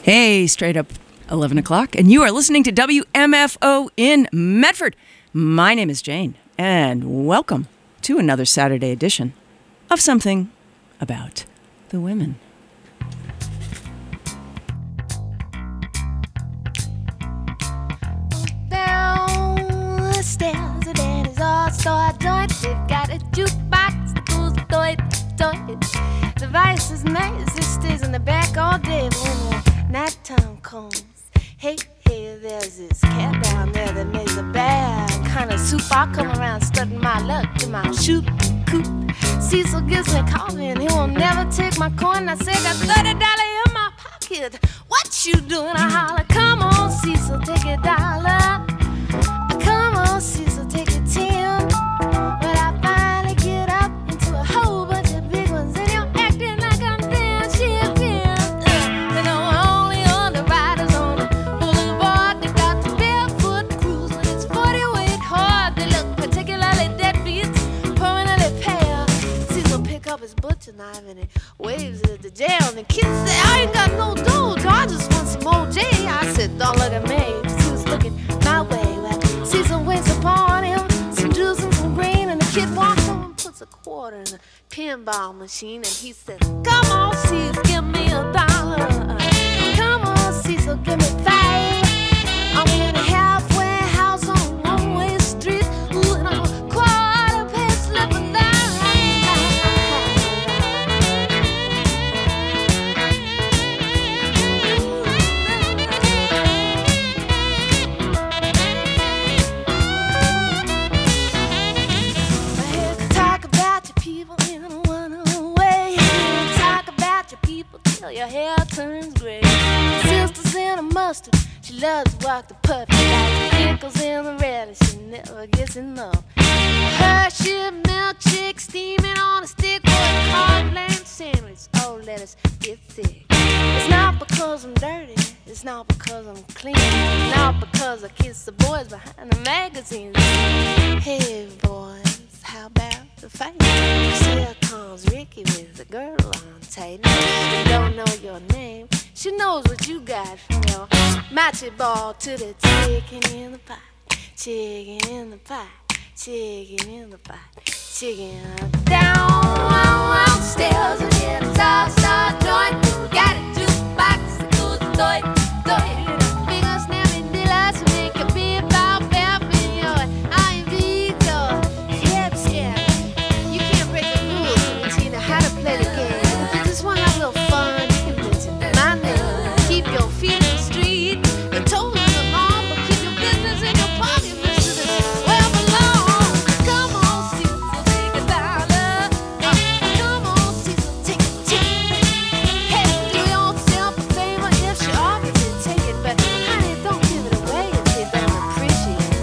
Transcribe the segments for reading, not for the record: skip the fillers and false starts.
Hey, straight up 11 o'clock, and you are listening to WMFO in Medford. My name is Jane, and welcome to another Saturday edition of Something About the Women. Down the stairs, the daddy's all-star joint. They've got a jukebox that goes toy. The vice is nice, it stays in the back all day. But when the nighttime comes, hey, there's this cat down there that makes a bad kind of soup. I come around studying my luck in my shoot coop. Cecil gives me coffee and he won't never take my coin. I say, got $30 in my pocket. What you doing? I holler, come on, Cecil, take a dollar. Come on, Cecil, take a 10. But I finally get up into a whole bunch of big ones, and you're acting like I'm damn champion. You know, only on the riders on the boulevard. They got the barefoot cruise when it's 40 weight hard. They look particularly deadbeats, permanently pale. Cecil pick up his butcher knife and he waves it at the jail. And the kids say, I ain't got no dough, I just want some OJ. I said, don't look at me. He was looking my way. Cecil waits upon him, some juice and some green, and the kid walks over and puts a quarter in the pinball machine, and he says, come on, Cecil, give me $1. Come on, Cecil, give me 5. I'm in a halfway house on a one-way street. Ooh, and I'm a quarter past slipping down. Your hair turns gray. Sister's in a mustard, she loves to walk the puppy. Like pickles in the relish, she never gets enough. Hershey milkshake steaming on a stick, or a hard lamb sandwich. Oh, lettuce get thick. It's not because I'm dirty, it's not because I'm clean, it's not because I kiss the boys behind the magazines. Hey boys, how about the fight? Here comes Ricky with the girl on tight. She don't know your name, she knows what you got from your matchy ball to the chicken in the pot, chicken in the pot, chicken in the pot, chicken downstairs and get a all-star joint. Got a jukebox that goes toy. Finger snapping delights to make a beat about in your IV door. Yeah. You can't break the rules until you know how to play the game. If you just want to have a little fun, you can mention my name. Keep your feet in the street, the toes on the arm, but keep your business in your pocket. This is where I belong. Come on, Cecil, take $1. Come on, Cecil, take a 10. Hey, do yourself a favor if she offers it, take it, but honey, don't give it away if you don't appreciate it.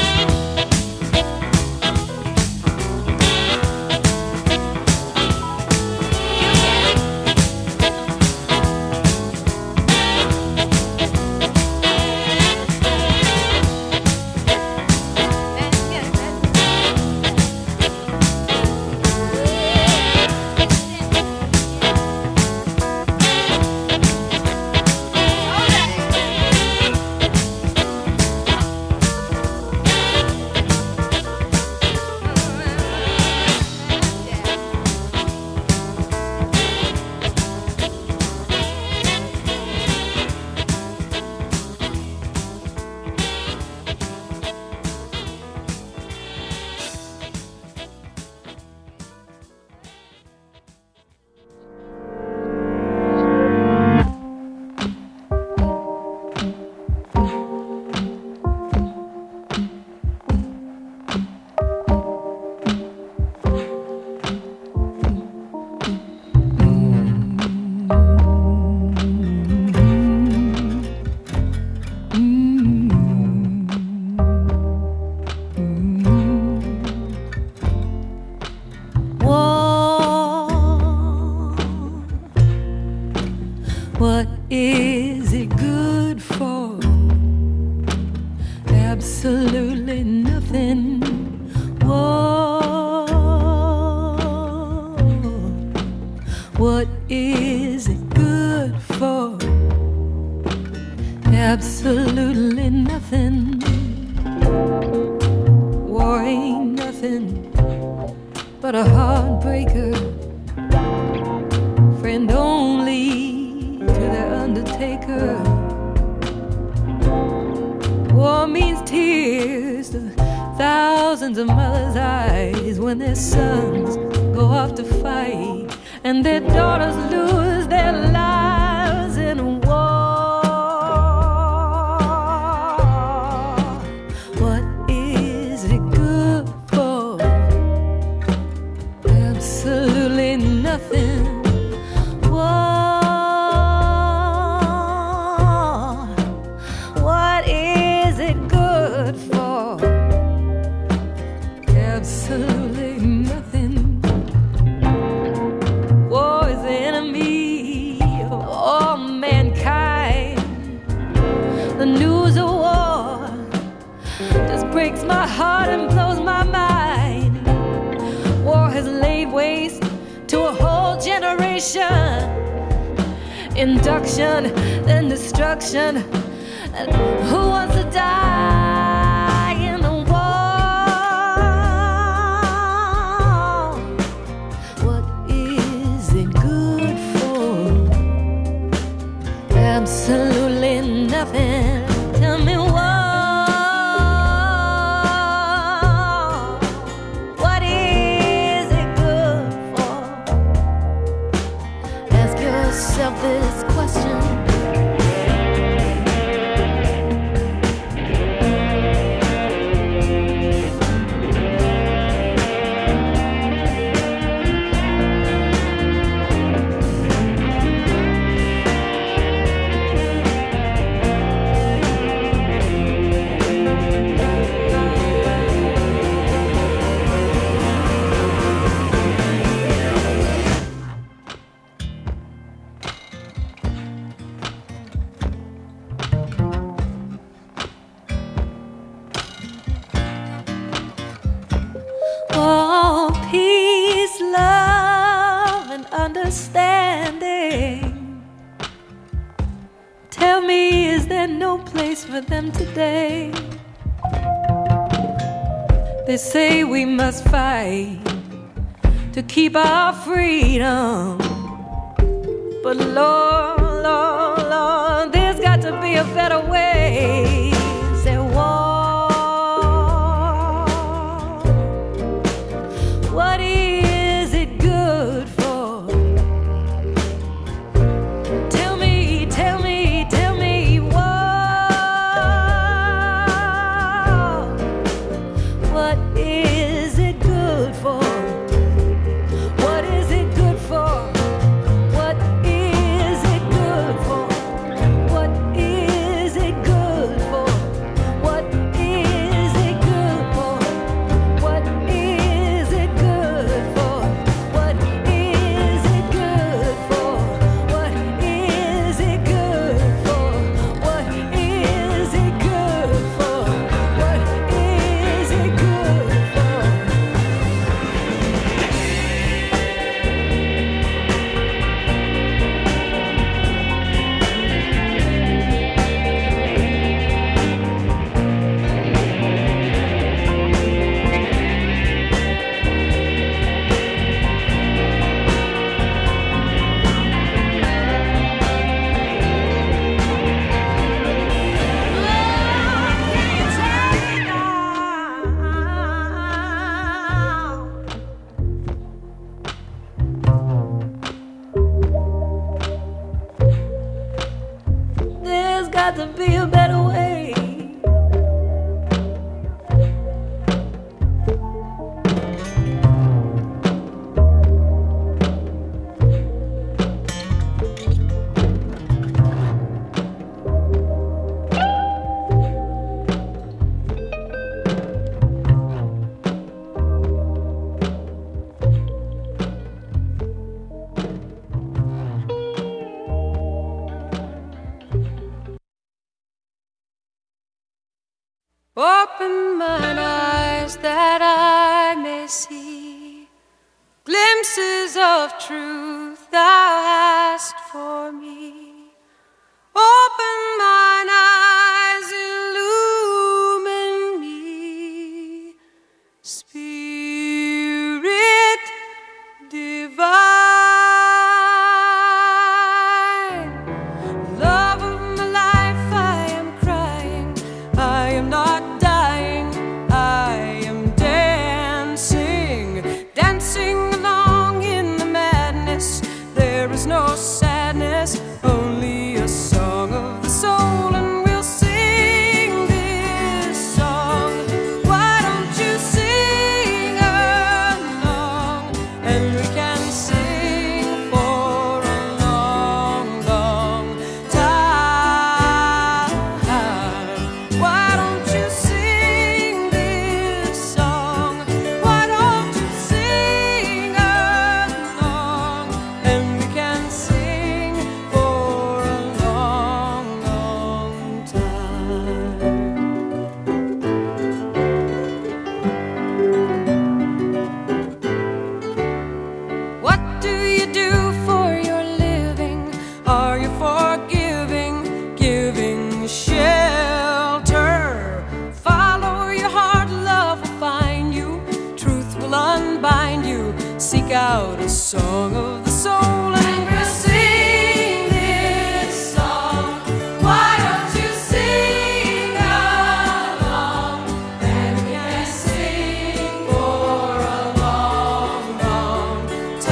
What is it good for? Absolutely nothing. Whoa. What is it good for? absolutely nothing. War ain't nothing but a heartbreaker, friend only to the undertaker. War means tears to thousands of mothers' eyes when their sons go off to fight and their daughters lose their lives in war. What is it good for? Absolutely nothing. What is it good for? Absolutely nothing. War is the enemy of all mankind. The news of war just breaks my heart and blows my mind. War has laid waste to a whole generation. Induction, then destruction. And who wants to die in the war? What is it good for? Absolutely nothing. Tell me what is it good for? Ask yourself this question. Oh, peace, love, and understanding. Tell me, is there no place for them today? They say we must fight to keep our freedom. But Lord, Lord, Lord, there's got to be a better way. Say, what is it good for? Tell me, tell me, tell me what is it good for? What is it good for? What is it good for? What is it good for? What is it good for? What is it good for? What is it good for? What is it good for? What is it good for? What is it good for? There's got to be a better way. Open mine eyes that I may see glimpses of truth thou hast for me. Open mine eyes. no sadness, only a song of the soul, and we'll sing this song. Why don't you sing along, and we can sing for a long, long time. Why don't you sing this song? Why don't you sing along, and we can sing for a long, long time. What do you do for your living? Are you forgiving, giving shelter? Follow your heart, love will find you, truth will unbind you. Seek out a song of the soul, and we'll sing this song. Why don't you sing along, and we can sing for a long, long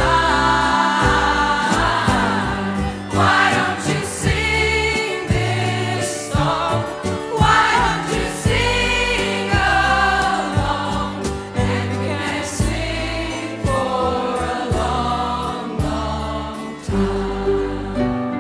time. Why don't you sing this song? Why don't you sing along, and we can sing for a long, long time.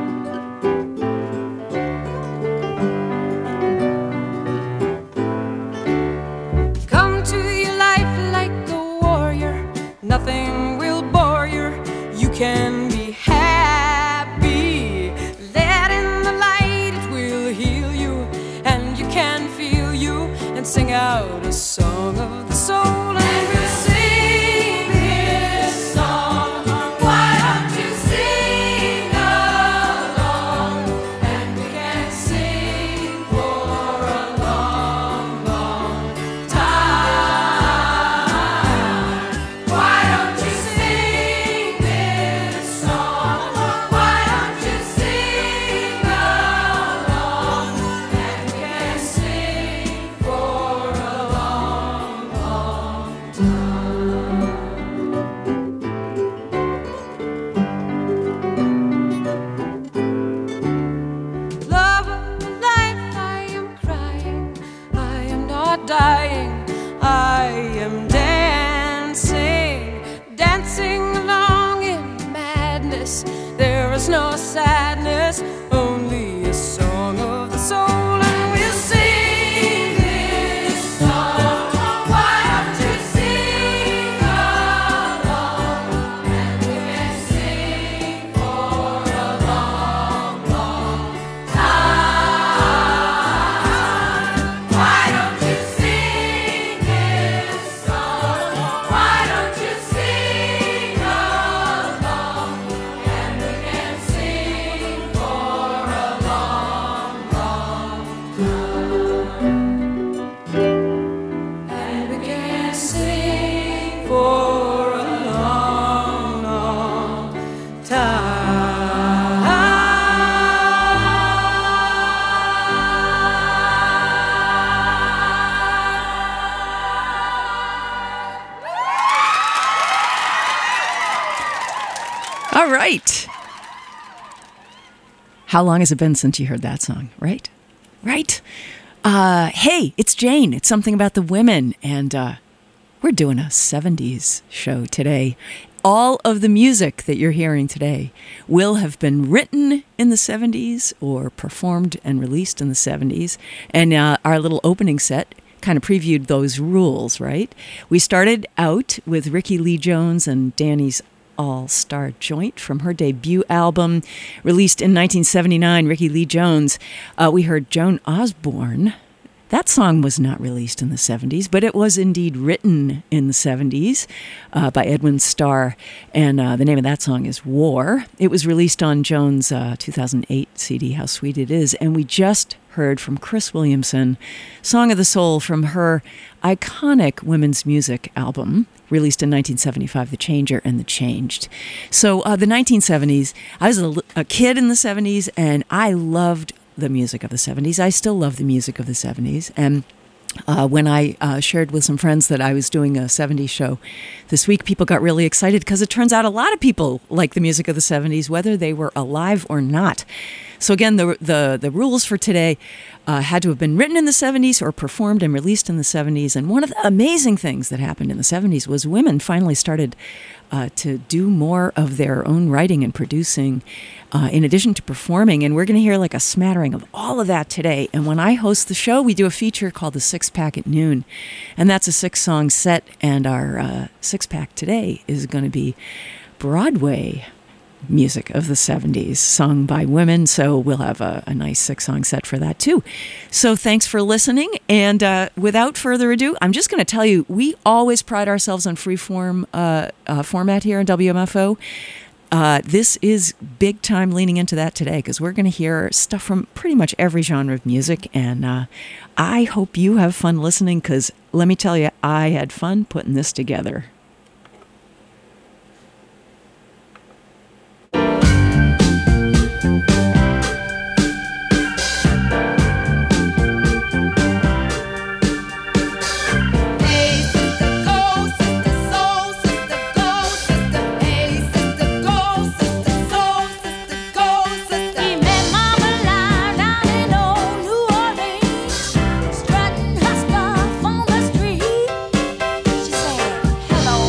Come to your life like a warrior, nothing will bore you. You can be happy. Let in the light, it will heal you, and you can feel you, and sing out a song of the soul, and we'll sing this song. Why don't you sing along, and we can sing for a long, long time. Why don't you sing this song? Why don't you sing along, and we can sing for a long, long time. Love of my life, I am crying, I am not dying, I am dancing, dancing along in madness. There is no sadness, only a song of the soul, and we'll sing this song. Why don't you sing along, and we can sing for a long, long time. Why don't you sing this song? Why don't you sing along, and we can sing for a long, long time. And we can sing for a long, long time. All right. How long has it been since you heard that song? Right? Right? Hey, it's Jane. It's Something About the Women. And we're doing a 70s show today. All of the music that you're hearing today will have been written in the 70s or performed and released in the 70s. And our little opening set kind of previewed those rules, right? We started out with Rickie Lee Jones and Danny's All-Star Joint from her debut album, released in 1979, Rickie Lee Jones. We heard Joan Osborne. That song was not released in the 70s, but it was indeed written in the 70s by Edwin Starr, and the name of that song is War. It was released on Joan's 2008 CD, How Sweet It Is, and we just heard from Chris Williamson, Song of the Soul from her iconic women's music album, released in 1975, The Changer and the Changed. So the 1970s, I was a kid in the 70s, and I loved the music of the 70s. I still love the music of the 70s. And When I shared with some friends that I was doing a 70s show this week, people got really excited because it turns out a lot of people like the music of the 70s, whether they were alive or not. So again, the rules for today had to have been written in the 70s or performed and released in the 70s. And one of the amazing things that happened in the 70s was women finally started to do more of their own writing and producing in addition to performing. And we're going to hear like a smattering of all of that today. And when I host the show, we do a feature called the Six Pack at Noon. And that's a 6-song set. And our six pack today is going to be Broadway music of the 70s sung by women. So we'll have a nice 6-song set for that too. So thanks for listening. And without further ado, I'm just going to tell you, we always pride ourselves on freeform format here on WMFO. This is big time leaning into that today because we're going to hear stuff from pretty much every genre of music. And I hope you have fun listening because let me tell you, I had fun putting this together. Hello,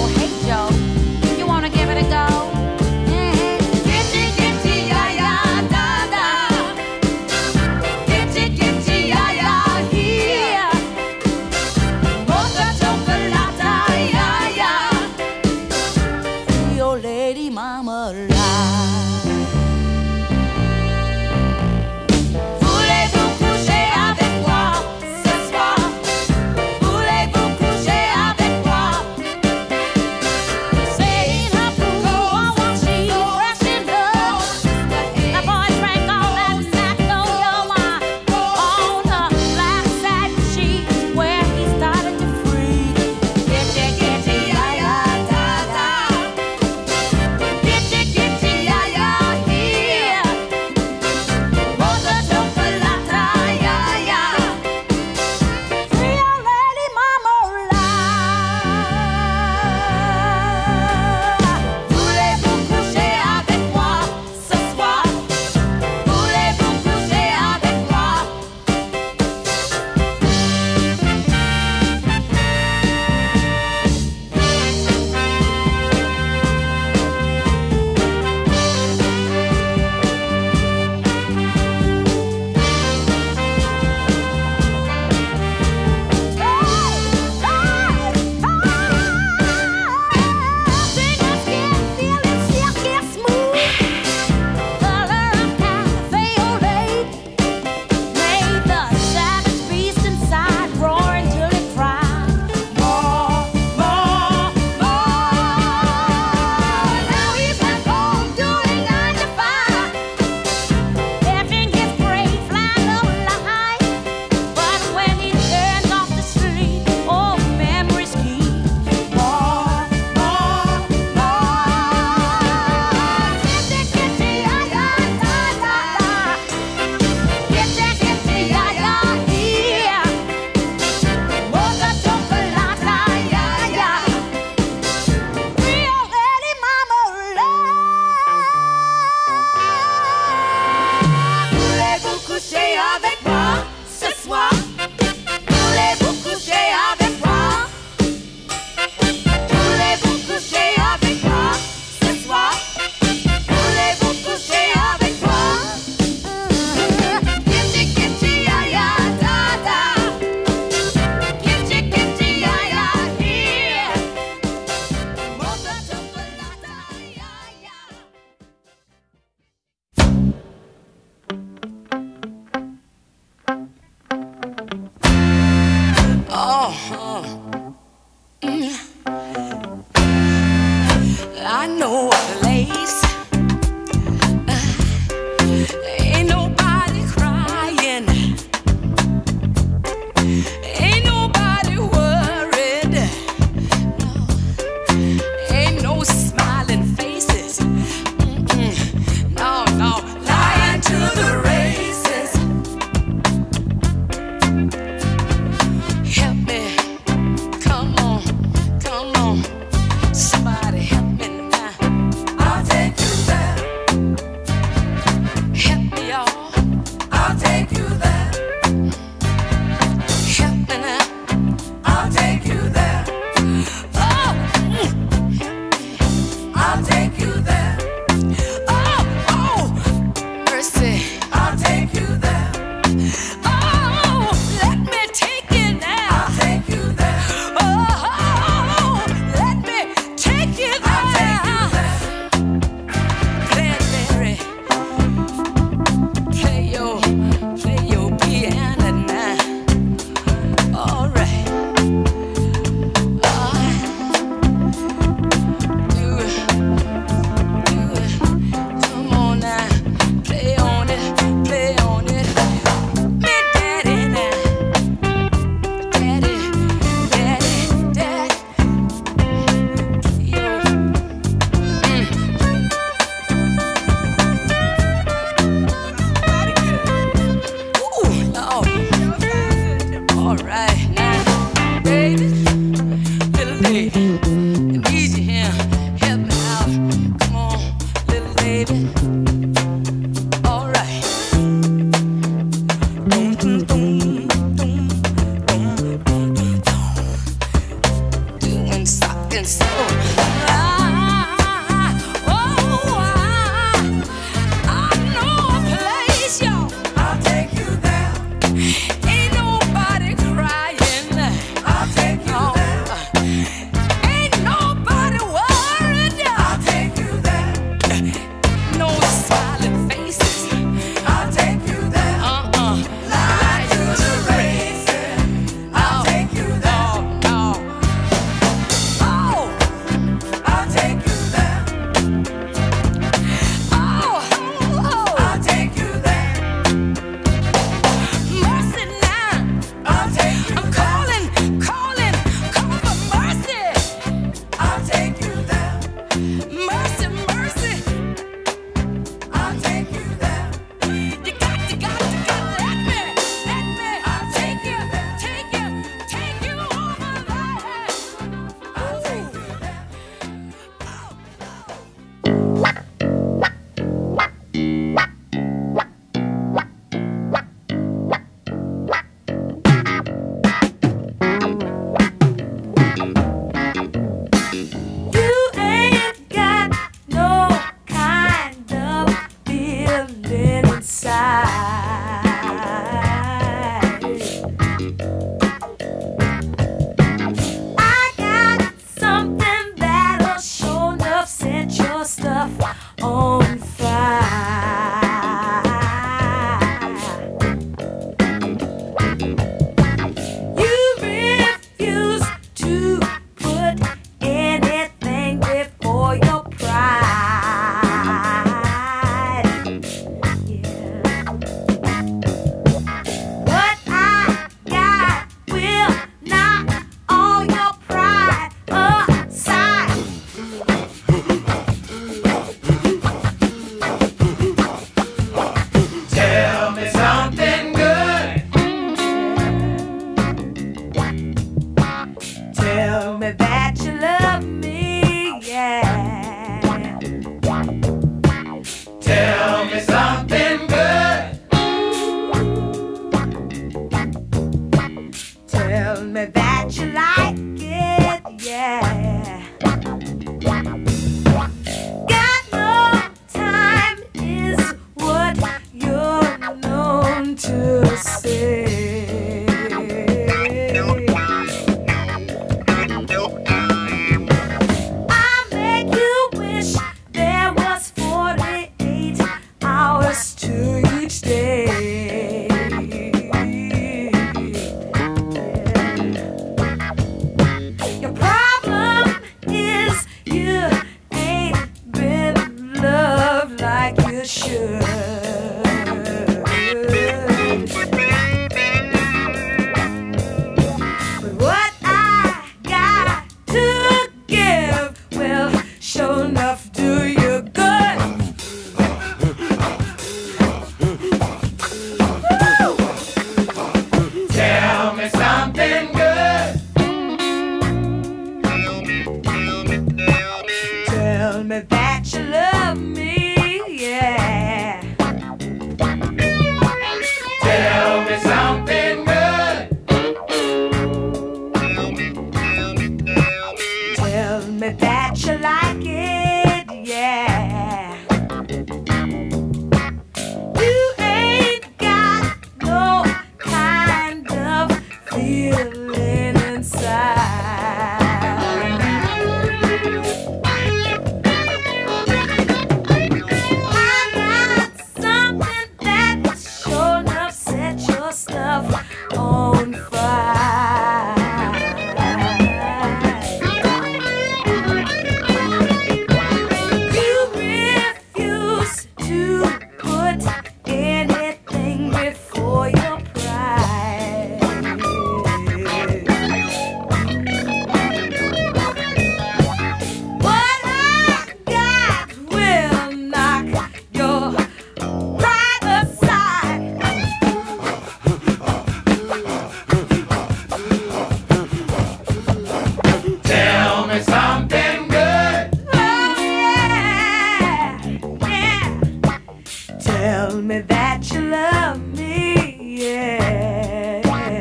Tell me that you love me, yeah.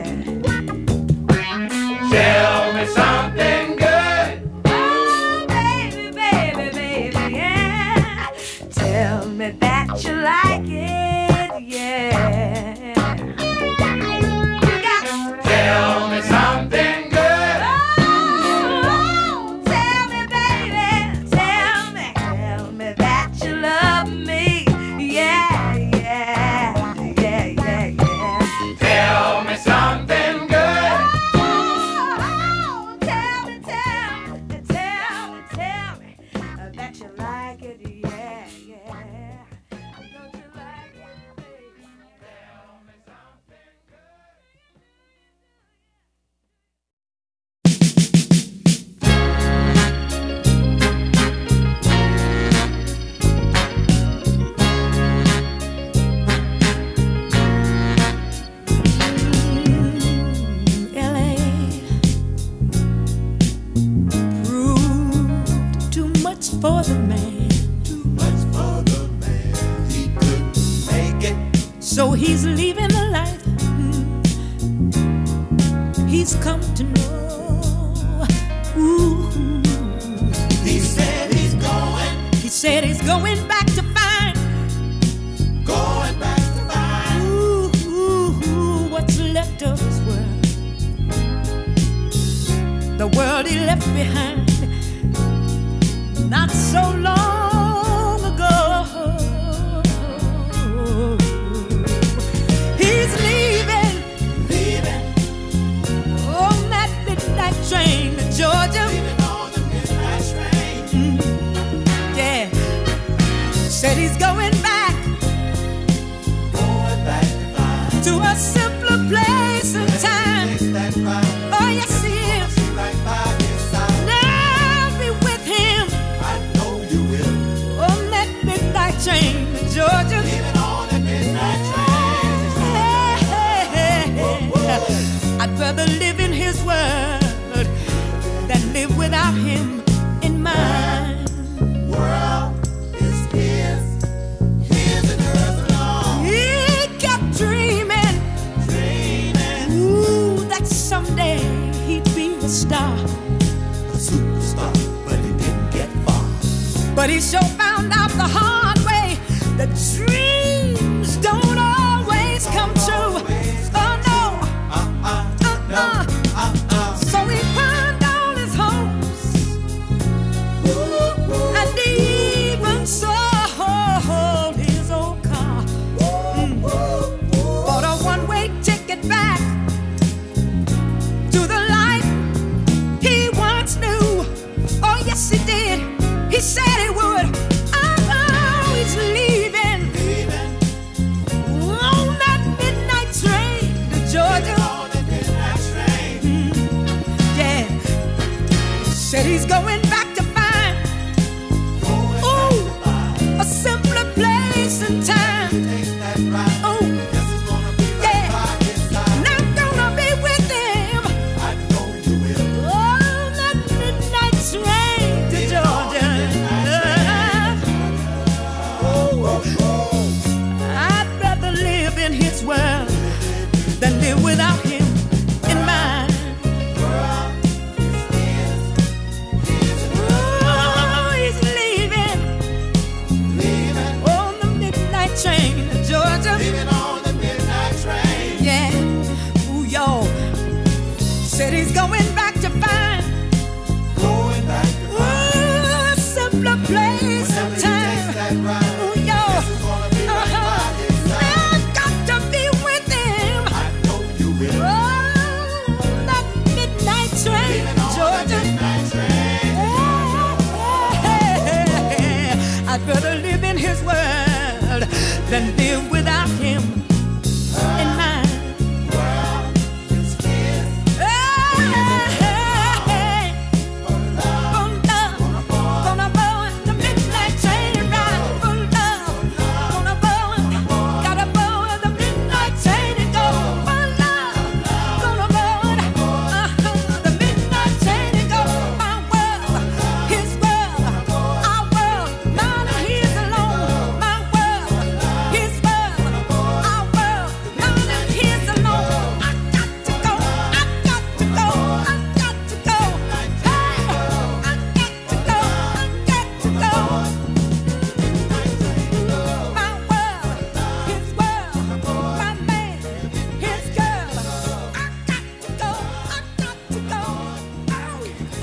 Tell me something good. Oh, baby, baby, baby, yeah. Tell me that you like it, yeah. You got to Tell me something good. Oh, tell me, baby, tell me that you love me, yeah, yeah, yeah, yeah, yeah. Tell me something good. Oh, tell me that you like it, yeah, yeah. Don't you like it, baby? Tell me something good. LA proved too much for the man, Too much for the man, he couldn't make it. so he's leaving the life he's come to know. Ooh. He said he's He said he's going back to find going back to find. what's left of his world, the world he left behind not so long ago. He's leaving on that midnight train to Georgia. Leaving on the midnight train. Yeah, said he's going back Going back to find. to a simpler place and time. Takes that ride. Oh yes, he is. Be right by his side. Now be with him I know you will. on that midnight train to Georgia. Leaving on the midnight train. I'd rather live in his world than live without him in mine. World is his and hers alone. He kept dreaming, ooh, that someday he'd be a star. A superstar, but he didn't get far. But he sure found out the hard way that dreams don't always come true. Oh no, so he pawned all his hopes and even sold his old car. Bought a one-way ticket back to the life he once knew. Oh yes, he did. He said he would. Oh, he's leaving on that midnight train to Georgia. On the midnight train. Yeah, said he's going back to find a simpler place and time. Takes that ride. Oh, Yes, it's gonna be right yeah, by his side. and I'm gonna be with him I know you will. on that midnight train to Georgia. I'd rather live in his world than live without him in mine. Oh, he's leaving on the midnight train to Georgia. Leaving on the midnight train. Yeah, ooh, y'all. Said he's going back to find Going back to a simpler place and time. that ride. Ooh, y'all. It's gonna be right by his side. I've got to be with him I know you will. on that midnight train Leaving to on the Georgia. midnight train. I'd rather live in his world than live without him in mine. It's his. Gonna board the midnight train ride for love. Gonna board, gotta board the midnight train and go for love. Gonna board the midnight train and go. My world, his world, our world. None of his alone. My world, his world.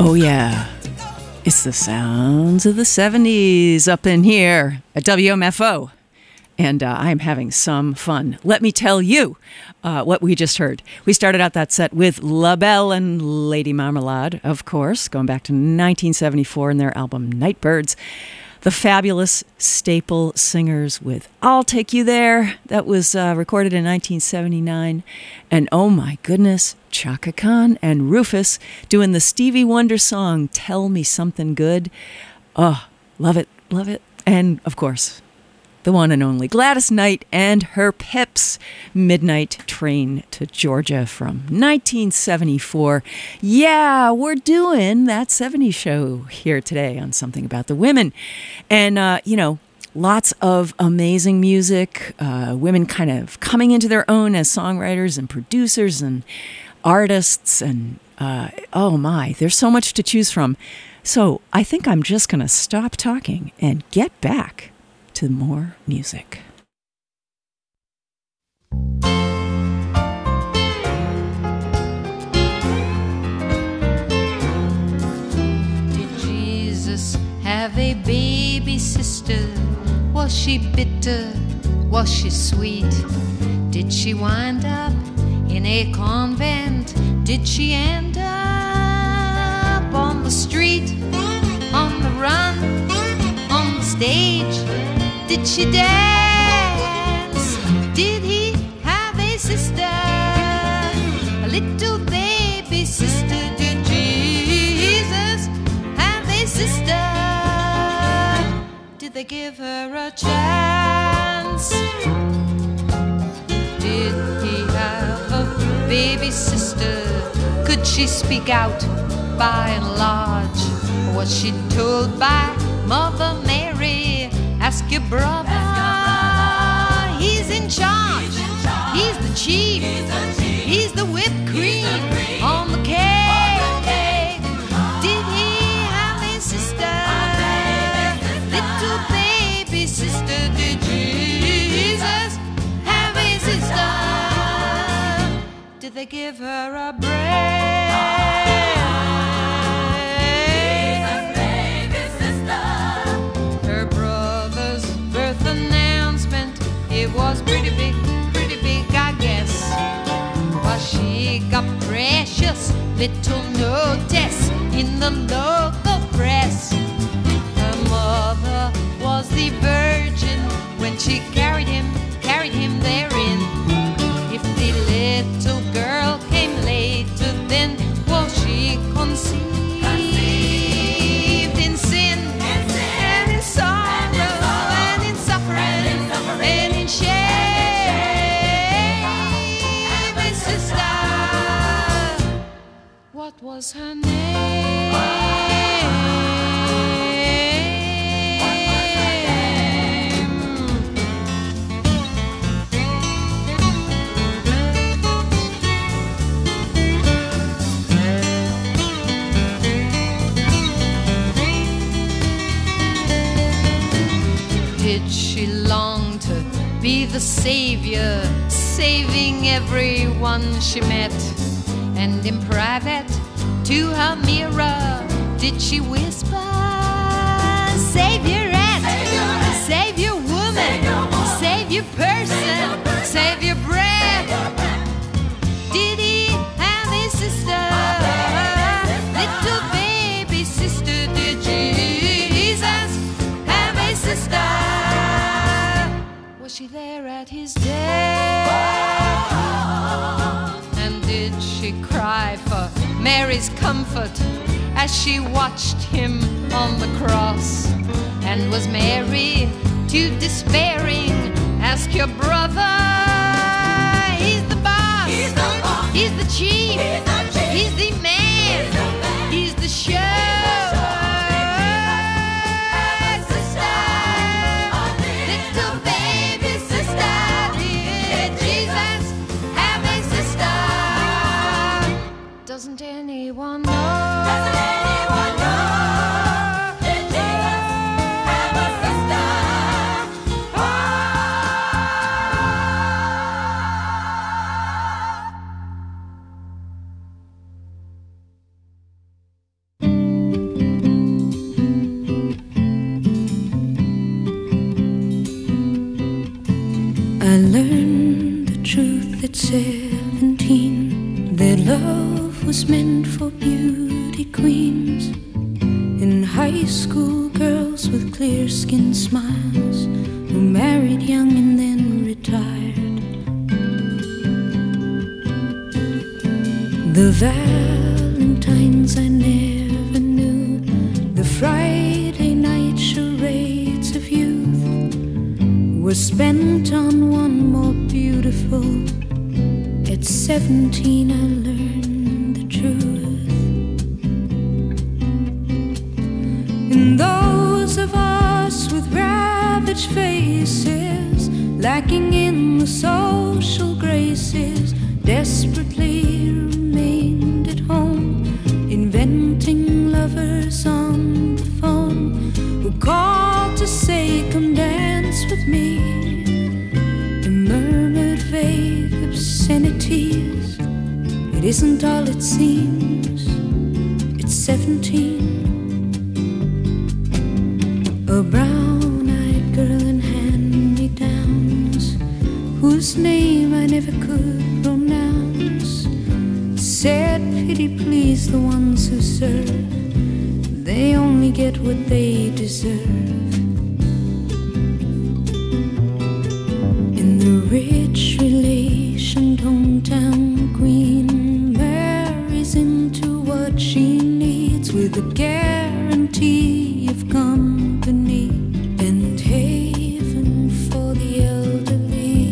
Oh, yeah. It's the sounds of the 70s up in here at WMFO. And I'm having some fun. Let me tell you what we just heard. We started out that set with La Belle and Lady Marmalade, of course, going back to 1974 in their album Nightbirds. The fabulous Staple Singers with I'll Take You There. That was recorded in 1979. And oh my goodness, Chaka Khan and Rufus doing the Stevie Wonder song, Tell Me Something Good. Oh, love it, love it. And of course, the one and only Gladys Knight and her Pips, Midnight Train to Georgia from 1974. Yeah, we're doing that 70s show here today on Something About the Women. And, lots of amazing music, women kind of coming into their own as songwriters and producers and artists. And, oh my, there's so much to choose from. So I think I'm just going to stop talking and get back to more music. Did Jesus have a baby sister? Was she bitter? Was she sweet? Did she wind up in a convent? Did she end up on the street, on the run, on the stage? Did she dance? Did he have a sister? A little baby sister? Did Jesus have a sister? Did they give her a chance? Did he have a baby sister? Could she speak out by and large? Or was she told by Mother Mary? Ask your brother. He's in charge. He's the chief. He's the whipped cream on the cake. Did he have a sister? Little baby sister. Did Jesus have a sister? Did they give her a break? It was pretty big, I guess. But she got precious little notice in the local press. Her mother was the virgin when she carried him therein. If the little girl came later, then was she conceived in sin, and in sorrow, and in suffering, and in shame? My sister, what was her name? Did she long to be the savior, saving everyone she met? And in private to her mirror, did she whisper, Saviorette, Savior woman, Savior person, Savior breath? Did he have a sister? Little baby sister? Did Jesus have a sister? Was she there at his death? And did she cry for Mary's comfort as she watched him on the cross? And was Mary too despairing? Ask your brother. He's the boss. He's the boss. He's the chief. He's the chief. He's the man. He's the man. He's the show. Doesn't anyone know? Doesn't anyone know? Did Jesus have a sister? truth at 17 that love was meant for beauty queens and high school girls with clear skin smiles who married young and then retired. The Valentines I never knew, the Friday night charades of youth were spent on one more beautiful. At 17 I learned the truth. And those of us with ravaged faces, lacking in the social graces, desperately remained at home, inventing lovers on the phone who called to say, come dance with me, and murmured vague obscenities. It isn't all it seems. It's 17. A brown-eyed girl in hand-me-downs, whose name I never could pronounce, said, pity please the ones who serve, they only get what they deserve. And the rich relation hometown queen marries into what she needs with a guarantee of company and haven for the elderly.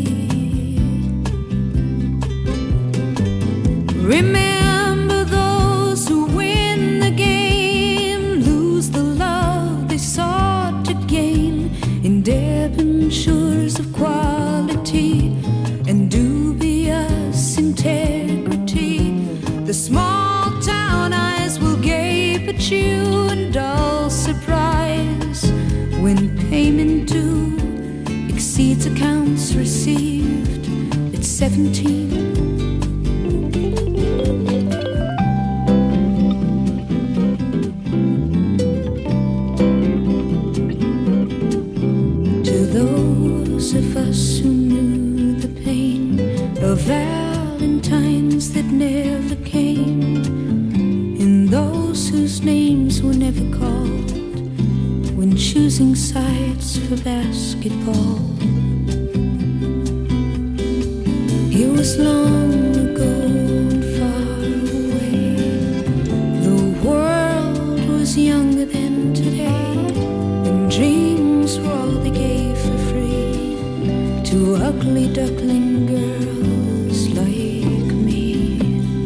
Remember those who win the game, lose the love they sought to gain, in debentures of quality and dubious integrity. The small town eyes will gape at you in dull surprise when payment due exceeds accounts received. It's 17. Of us who knew the pain of Valentines that never came, and those whose names were never called when choosing sides for basketball. It was long ago and far away. The world was younger than today, and dreams were all they gave for free to ugly duckling girls like me.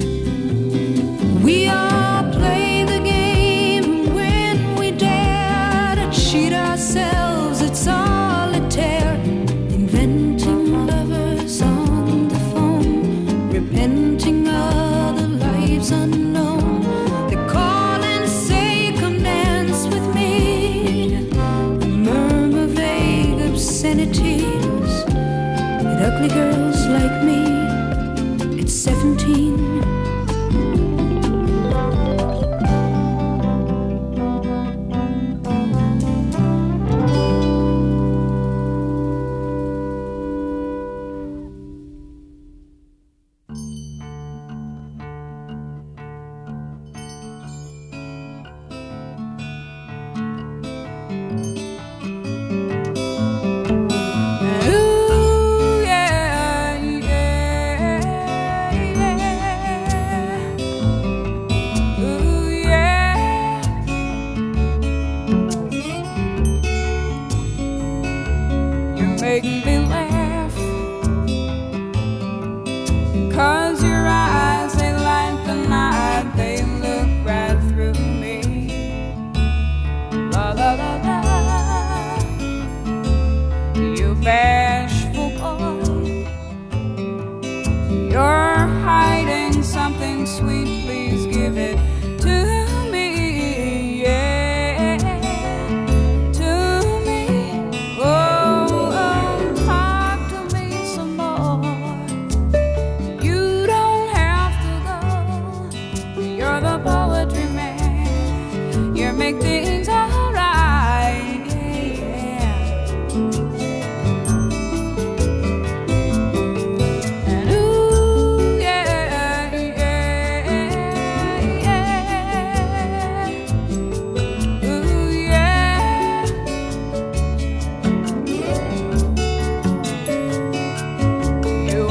We all play the game when we dare to cheat ourselves at solitaire, inventing lovers on the phone, repenting other lives unknown. They call and say, come dance with me, murmur vague obscenities. Ugly girls like me, it's 17.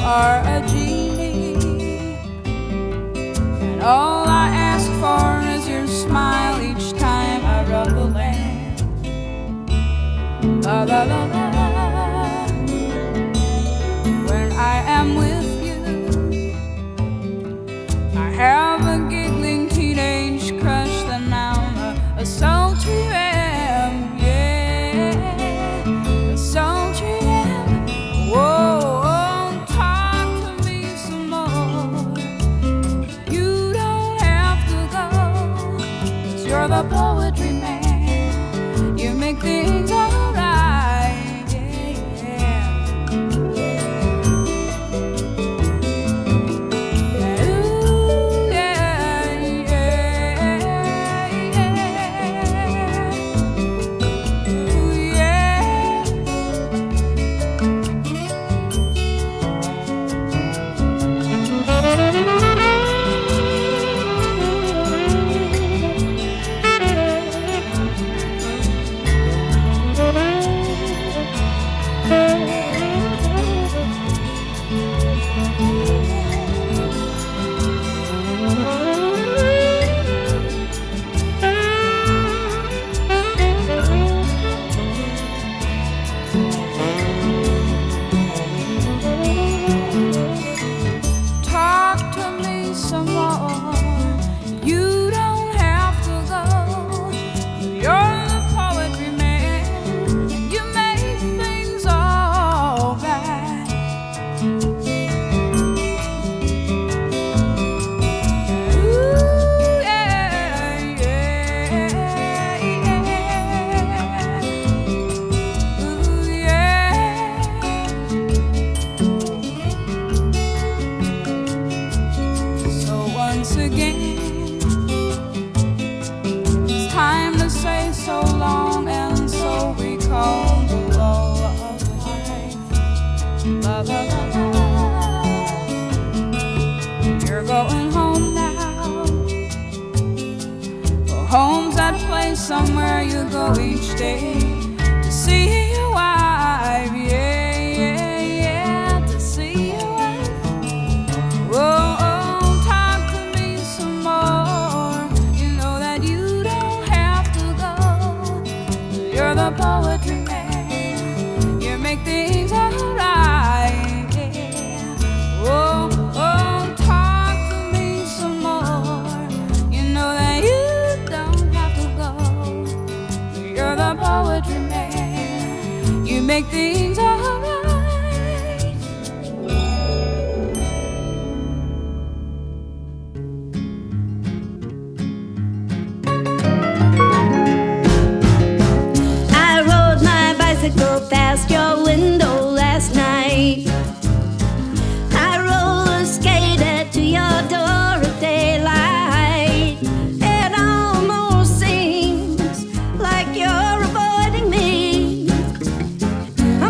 are a genie, and all I ask for is your smile each time I rub the lamp. La la la la. When I am with you, I have a giggling teenage crush that now a sultry ram, yeah, a sultry ram. Whoa, talk to me some more. You don't have to go, 'cause you're the poetry man. You make things alright, yeah. Ooh, yeah, yeah, yeah. Ooh, yeah. Talk to me some more. You don't have to go. You're the poetry man. You make things all right. Ooh, yeah, yeah, yeah. Ooh, yeah. So once again, it's time to say so long, and so we call the law of life. La la la la. You're going home now. Well, home's that place somewhere you go each day to see your wife, yeah, yeah, yeah, to see your wife. Whoa, talk to me some more. You know that you don't have to go. You're the poetry man. You make things alright, yeah. Whoa, talk to me some more. You know that you don't have to go. You're the poetry man. You make things alright. I rode my bicycle past your window last night. I roller skated to your door at daylight. It almost seems like you're avoiding me.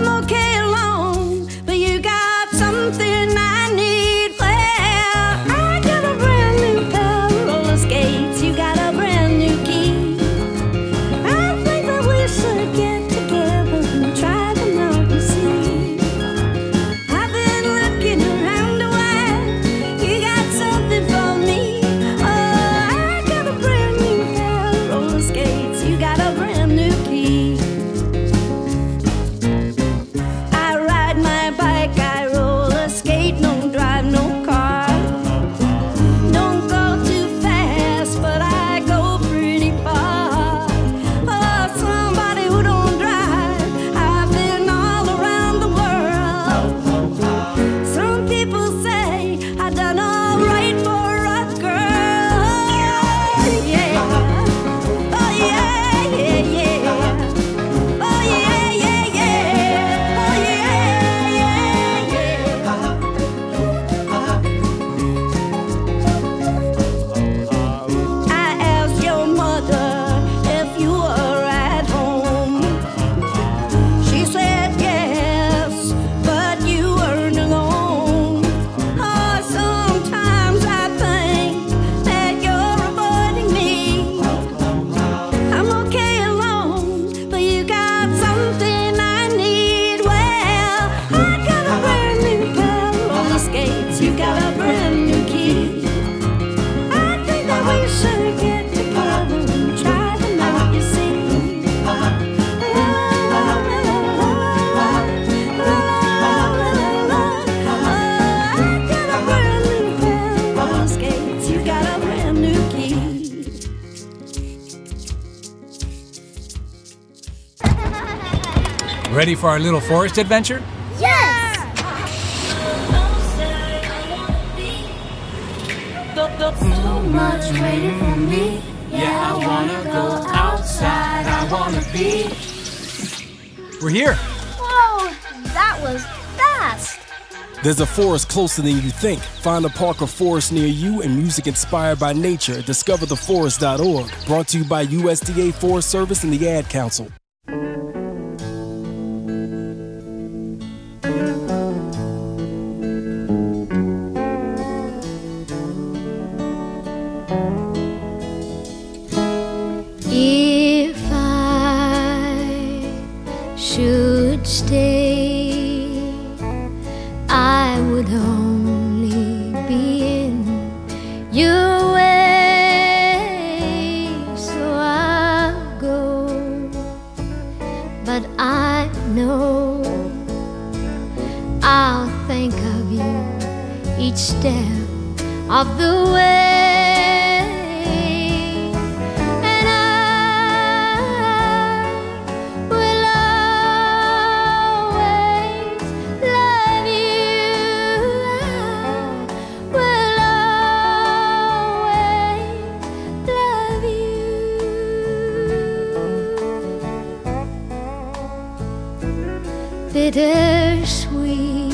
Ready for our little forest adventure? Yes! So much waiting for me. Yeah, I wanna go outside. I wanna be. We're here. Whoa, that was fast. There's a forest closer than you think. Find a park or forest near you and music inspired by nature at discovertheforest.org. Brought to you by USDA Forest Service and the Ad Council. If I should stay, I would only be in your way. So I'll go, but I know I'll think of you each step of the way. Bittersweet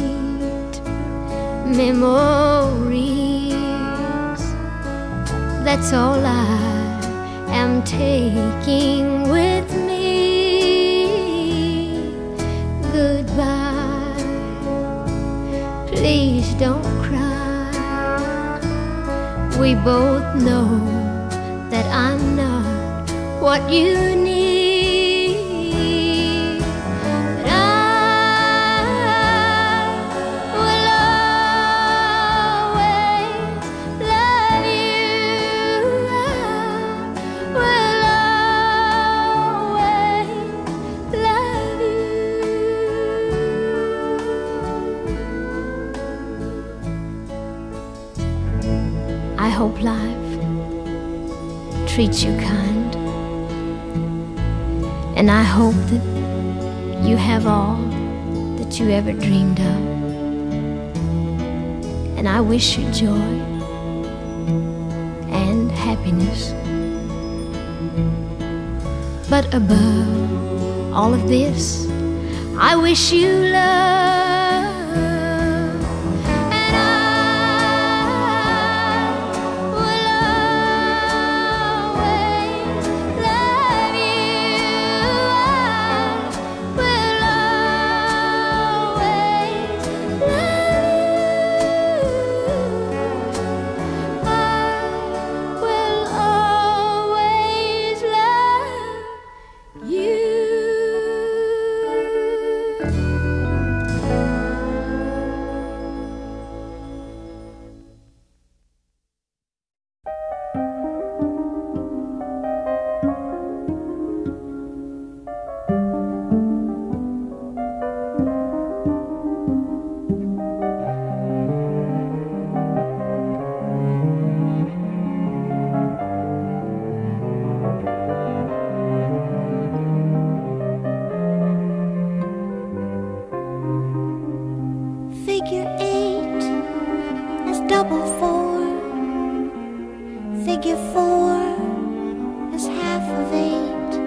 memories, that's all I am taking with me. Goodbye, please don't cry. We both know that I'm not what you need. I hope life treats you kind, and I hope that you have all that you ever dreamed of, and I wish you joy and happiness. But above all of this, I wish you love. Figure 8 is double 4. Figure 4 is half of 8.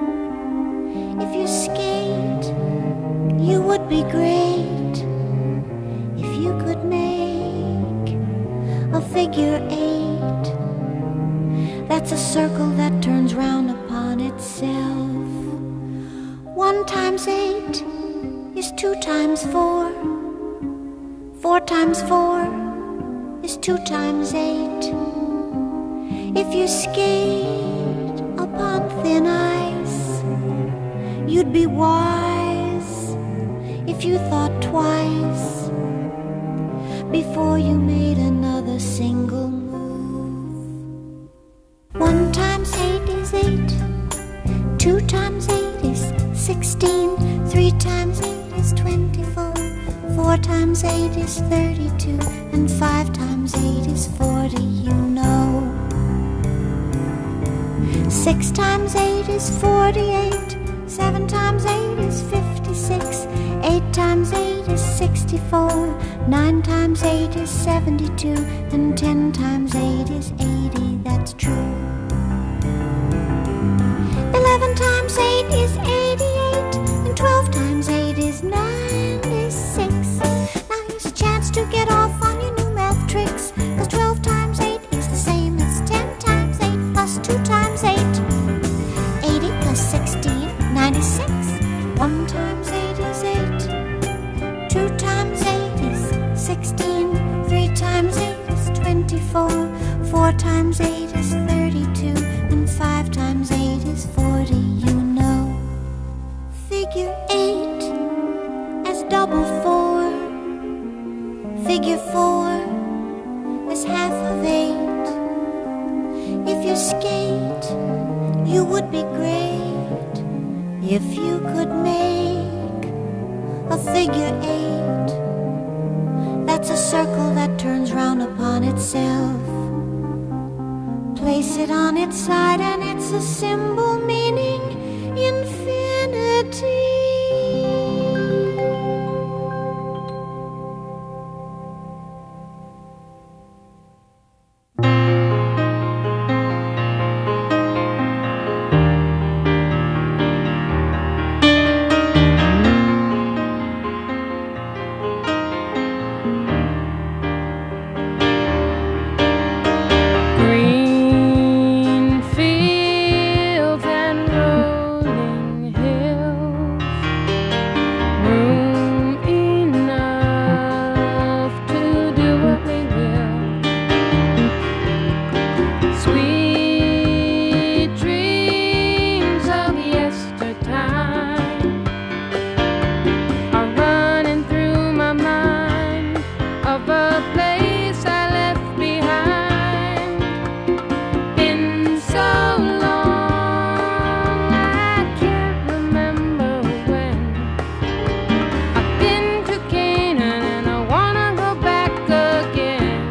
If you skate, you would be great if you could make a figure 8. That's a circle that turns round upon itself. 1 times 8 is 2 times 4. 4 times 4 is 2 times 8. If you skate upon thin ice, you'd be wise if you thought twice before you made another single move. 1 times 8 is 8. 2 times 8 is 16. 3 times 8 is 24. 4 times 8 is 32, and 5 times 8 is 40, you know. 6 times 8 is 48, 7 times 8 is 56, 96. 8 times 8 is 64. 9 times 8 is 72. And 10 times 8 is 80. That's true. 11 times 8 is 88. And 12 times 8 is 96. Now here's a chance to get off on your new math tricks. 'Cause 12 times 8 is the same as 10 times 8 plus 2 times 8. 80 plus 16, 96. 1 times 8 is 8. 2 times 8 is 16. 3 times 8 is 24. 4 times 8 is 32. And 5 times 8 is 40. You know, figure 8 as double 4. Figure 4 as half of 8. If you skate, you would be great if you could make a figure 8. That's a circle that turns round upon itself. Place it on its side and it's a symbol meaning infinity. Green fields and rolling hills, room enough to do what we will. Sweet dreams of yestertime are running through my mind, of a place I left behind. Been so long, I can't remember when. I've been to Canaan and I wanna go back again.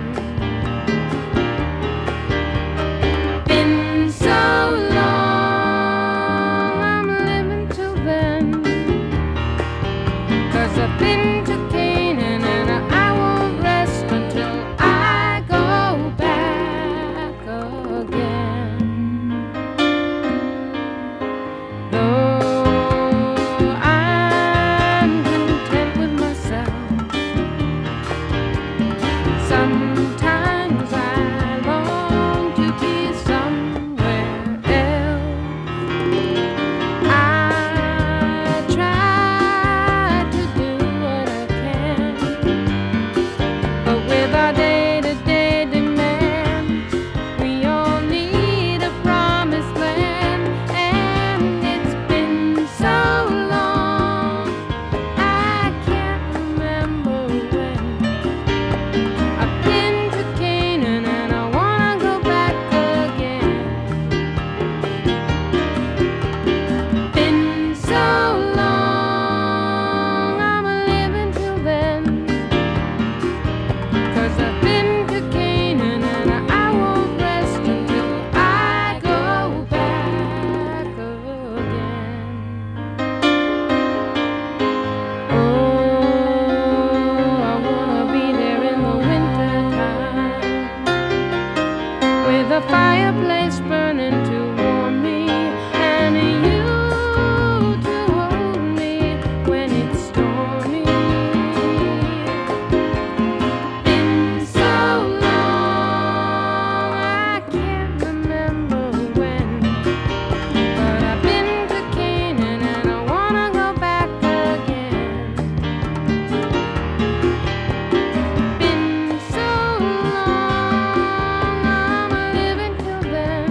Been so long, I'm living till then. 'Cause I've been to Canaan and I won't rest until I go back again. Though I'm content with myself, sometimes I long to be somewhere else. I try to do what I can, but with our day-to-day demands, we all need a promised land. And it's been so long, I can't remember when. I've been to Canaan and I wanna go back again. Been so long, I'm living till then. 'Cause I've been to Canaan and I won't rest until I go back again. Oh, I wanna be there in the winter time, with a fireplace burning to warm me, and you to hold me when it's stormy. Been so long, I can't remember when. But I've been to Canaan and I wanna go back again. Been so long, I'm living till then.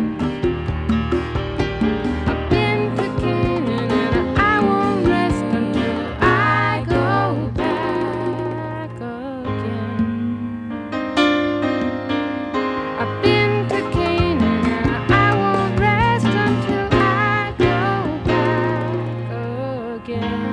I've been to Canaan and I won't rest until I go back again. I've been to Canaan and I won't rest until I go back again.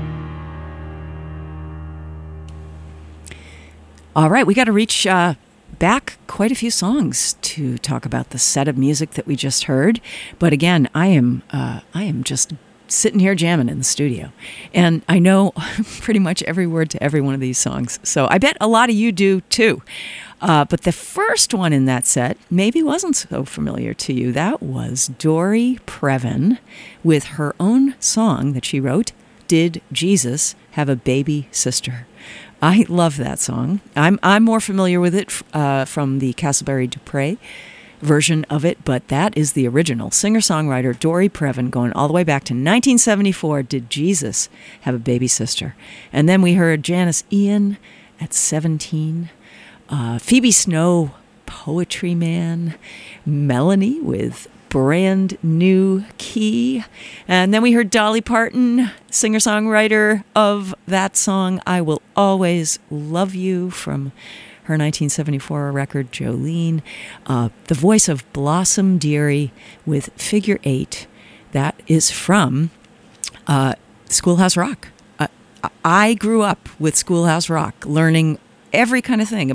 All right, we got to reach back quite a few songs to talk about the set of music that we just heard. But again, I am just sitting here jamming in the studio, and I know pretty much every word to every one of these songs. So I bet a lot of you do too. But the first one in that set maybe wasn't so familiar to you. That was Dory Previn with her own song that she wrote, Did Jesus Have a Baby Sister? I love that song. I'm more familiar with it from the Castleberry Dupre version of it, but that is the original. Singer-songwriter Dory Previn, going all the way back to 1974, Did Jesus Have a Baby Sister? And then we heard Janice Ian at 17, Phoebe Snow, Poetry Man, Melanie with Brand New Key, and then we heard Dolly Parton, singer-songwriter of that song, I Will Always Love You, from her 1974 record, Jolene. The voice of Blossom Dearie with Figure 8. That is from Schoolhouse Rock. I grew up with Schoolhouse Rock, learning every kind of thing